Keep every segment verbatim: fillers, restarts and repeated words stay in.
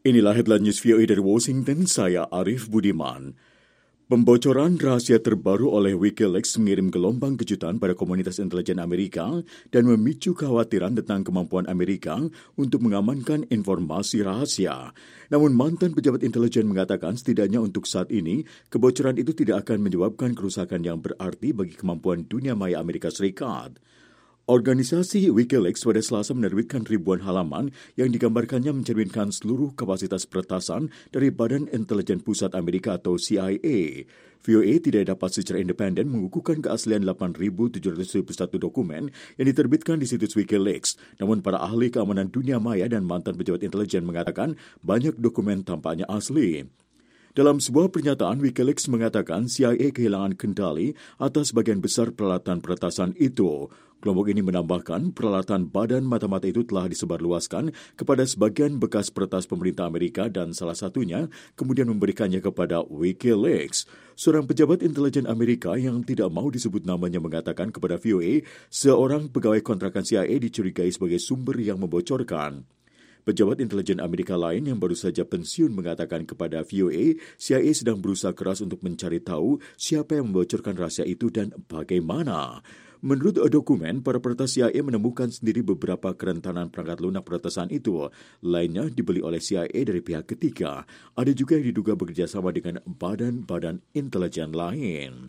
Inilah headline news V O A dari Washington, saya Arif Budiman. Pembocoran rahasia terbaru oleh Wikileaks mengirim gelombang kejutan pada komunitas intelijen Amerika dan memicu kekhawatiran tentang kemampuan Amerika untuk mengamankan informasi rahasia. Namun mantan pejabat intelijen mengatakan setidaknya untuk saat ini, kebocoran itu tidak akan menyebabkan kerusakan yang berarti bagi kemampuan dunia maya Amerika Serikat. Organisasi Wikileaks pada Selasa menerbitkan ribuan halaman yang digambarkannya mencerminkan seluruh kapasitas peretasan dari Badan Intelijen Pusat Amerika atau C I A. V O A tidak dapat secara independen mengukuhkan keaslian delapan ribu tujuh ratus tujuh puluh satu dokumen yang diterbitkan di situs Wikileaks. Namun para ahli keamanan dunia maya dan mantan pejabat intelijen mengatakan banyak dokumen tampaknya asli. Dalam sebuah pernyataan, Wikileaks mengatakan C I A kehilangan kendali atas bagian besar peralatan peretasan itu. Kelompok ini menambahkan peralatan badan mata-mata itu telah disebarluaskan kepada sebagian bekas peretas pemerintah Amerika dan salah satunya kemudian memberikannya kepada Wikileaks. Seorang pejabat intelijen Amerika yang tidak mau disebut namanya mengatakan kepada V O A, seorang pegawai kontrakan C I A dicurigai sebagai sumber yang membocorkan. Pejabat intelijen Amerika lain yang baru saja pensiun mengatakan kepada V O A, C I A sedang berusaha keras untuk mencari tahu siapa yang membocorkan rahasia itu dan bagaimana. Menurut dokumen, para peretas C I A menemukan sendiri beberapa kerentanan perangkat lunak peretasan itu. Lainnya dibeli oleh C I A dari pihak ketiga. Ada juga yang diduga bekerjasama dengan badan-badan intelijen lain.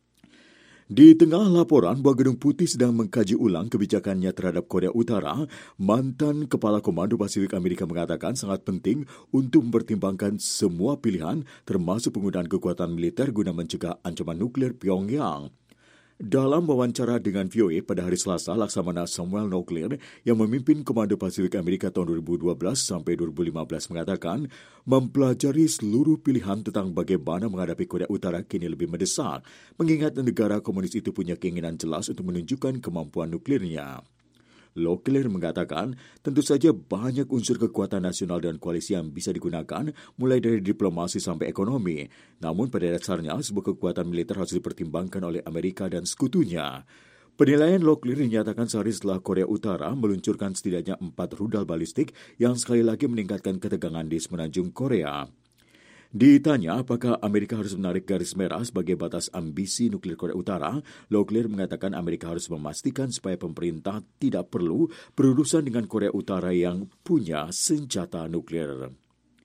Di tengah laporan bahwa Gedung Putih sedang mengkaji ulang kebijakannya terhadap Korea Utara, mantan Kepala Komando Pasifik Amerika mengatakan sangat penting untuk mempertimbangkan semua pilihan termasuk penggunaan kekuatan militer guna mencegah ancaman nuklir Pyongyang. Dalam wawancara dengan V O A pada hari Selasa, Laksamana Samuel Noklir yang memimpin Komando Pasifik Amerika tahun dua ribu dua belas sampai dua ribu lima belas mengatakan mempelajari seluruh pilihan tentang bagaimana menghadapi Korea Utara kini lebih mendesak, mengingat negara komunis itu punya keinginan jelas untuk menunjukkan kemampuan nuklirnya. Noklir mengatakan, tentu saja banyak unsur kekuatan nasional dan koalisi yang bisa digunakan, mulai dari diplomasi sampai ekonomi. Namun pada dasarnya, sebuah kekuatan militer harus dipertimbangkan oleh Amerika dan sekutunya. Penilaian Noklir dinyatakan sehari setelah Korea Utara meluncurkan setidaknya empat rudal balistik yang sekali lagi meningkatkan ketegangan di semenanjung Korea. Ditanya apakah Amerika harus menarik garis merah sebagai batas ambisi nuklir Korea Utara, Noklir mengatakan Amerika harus memastikan supaya pemerintah tidak perlu berurusan dengan Korea Utara yang punya senjata nuklir.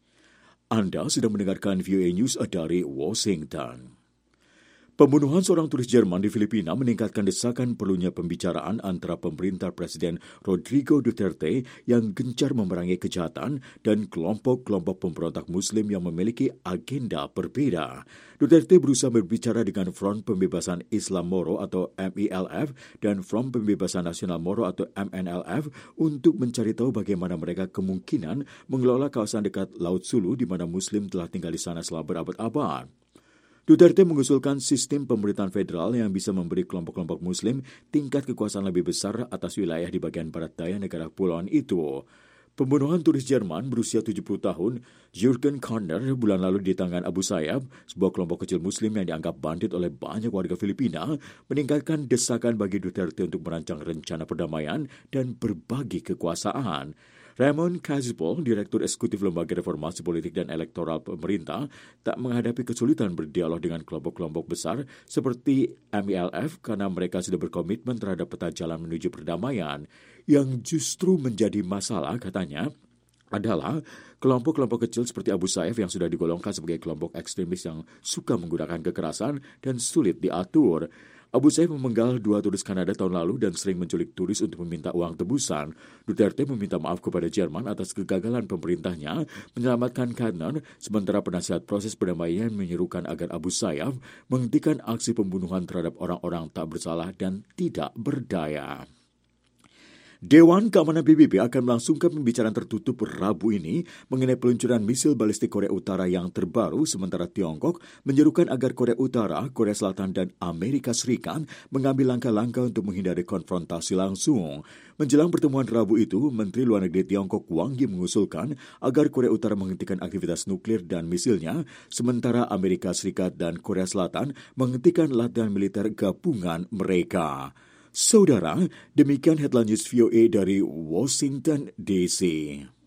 Anda sedang mendengarkan V O A News dari Washington. Pembunuhan seorang turis Jerman di Filipina meningkatkan desakan perlunya pembicaraan antara pemerintah Presiden Rodrigo Duterte yang gencar memerangi kejahatan dan kelompok-kelompok pemberontak Muslim yang memiliki agenda berbeda. Duterte berusaha berbicara dengan Front Pembebasan Islam Moro atau M I L F dan Front Pembebasan Nasional Moro atau M N L F untuk mencari tahu bagaimana mereka kemungkinan mengelola kawasan dekat Laut Sulu di mana Muslim telah tinggal di sana selama berabad-abad. Duterte mengusulkan sistem pemerintahan federal yang bisa memberi kelompok-kelompok Muslim tingkat kekuasaan lebih besar atas wilayah di bagian barat daya negara kepulauan itu. Pembunuhan turis Jerman berusia tujuh puluh tahun, Jürgen Karner, bulan lalu di tangan Abu Sayyaf, sebuah kelompok kecil Muslim yang dianggap bandit oleh banyak warga Filipina, meningkatkan desakan bagi Duterte untuk merancang rencana perdamaian dan berbagi kekuasaan. Ramon Casipol, Direktur Eksekutif Lembaga Reformasi Politik dan Elektoral Pemerintah, tak menghadapi kesulitan berdialog dengan kelompok-kelompok besar seperti M I L F karena mereka sudah berkomitmen terhadap peta jalan menuju perdamaian. Yang justru menjadi masalah, katanya, adalah kelompok-kelompok kecil seperti Abu Sayyaf yang sudah digolongkan sebagai kelompok ekstremis yang suka menggunakan kekerasan dan sulit diatur. Abu Sayyaf memenggal dua turis Kanada tahun lalu dan sering menculik turis untuk meminta uang tebusan. Duterte meminta maaf kepada Jerman atas kegagalan pemerintahnya menyelamatkan Karner, sementara penasihat proses perdamaian menyerukan agar Abu Sayyaf menghentikan aksi pembunuhan terhadap orang-orang tak bersalah dan tidak berdaya. Dewan Keamanan P B B akan melangsungkan pembicaraan tertutup Rabu ini mengenai peluncuran misil balistik Korea Utara yang terbaru, sementara Tiongkok menyerukan agar Korea Utara, Korea Selatan, dan Amerika Serikat mengambil langkah-langkah untuk menghindari konfrontasi langsung. Menjelang pertemuan Rabu itu, Menteri Luar Negeri Tiongkok Wang Yi mengusulkan agar Korea Utara menghentikan aktivitas nuklir dan misilnya, sementara Amerika Serikat dan Korea Selatan menghentikan latihan militer gabungan mereka. Saudara, demikian headline news V O A dari Washington D C.